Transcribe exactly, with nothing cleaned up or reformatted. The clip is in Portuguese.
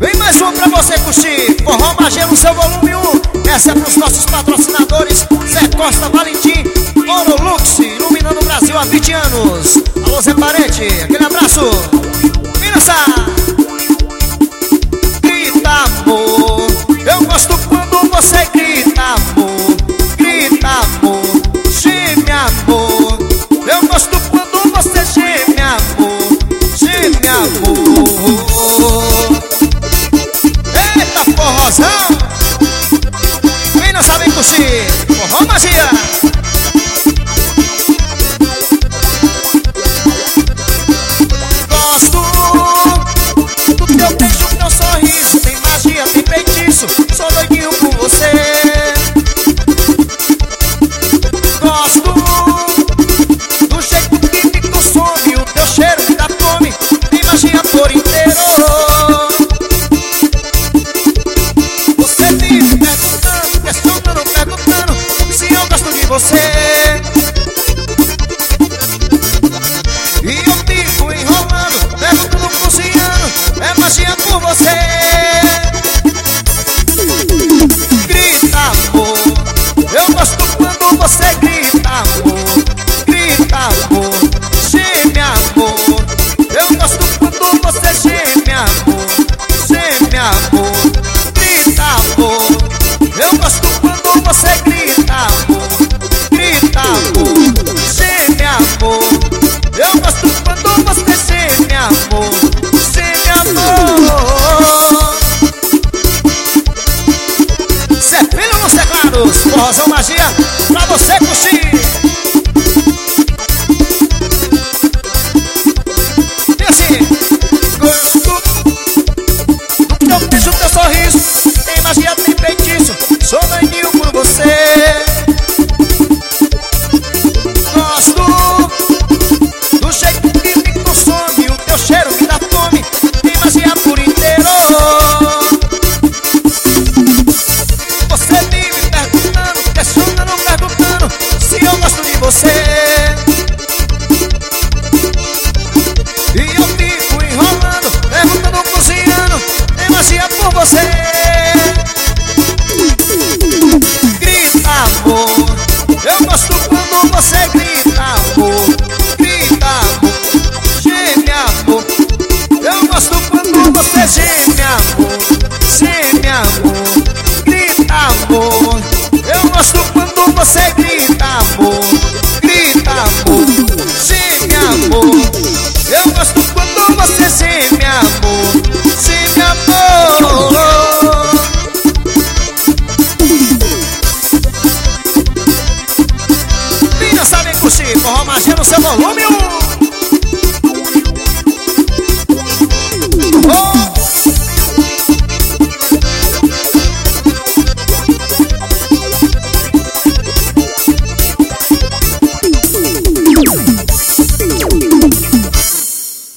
Vem mais um pra você curtir. Forró Magia no seu volume um. Essa é pros nossos patrocinadores Zé Costa Valentim, Ouro Lux, iluminando o Brasil há vinte anos. Alô Zé Parente, aquele abraço. Vem dançar. Grita amor, eu gosto quando você grita amor. Grita amor, geme amor, eu gosto quando você geme amor. Geme amor. Eita forrozão. Quem não sabe curtir Forró Magia. Gosto do teu beijo, teu sorriso. Tem magia, tem feitiço. Sou doidinho por você. Gosto do jeito que me consome. O teu cheiro me dá fome. Tem magia por inteiro. Você vive perguntando, questionando, perguntando se eu gosto de você. E eu fico enrolando, perguntando, cozinhando. É magia por você. Grita amor, eu gosto quando você grita amor. Grita amor, geme amor, eu gosto quando você geme amor. Geme amor, grita amor, eu gosto quando você grita amor. Grita amor, geme amor, eu gosto quando você geme amor. Geme amor. Zé Filho nos teclados, Forrozão Magia pra você curtir. E assim, gosto do teu beijo, teu sorriso. Tem magia, tem feitiço. Sou doidinho por você. Gosto do jeito que me consome. O teu cheiro me dá fome. Tem magia por inteiro. Você vive perguntando, questionando, perguntando se eu gosto de você. E eu fico enrolando, perguntando, cozinhando. Tem magia por você. Grita amor, eu gosto quando você grita amor. Grita amor, geme amor, eu gosto quando você geme amor. Geme amor, grita amor, eu gosto quando você grita amor. Grita amor, geme amor, eu gosto quando você geme amor. Geme amor. Meninas sabem curtir Forró Magia no seu volume um.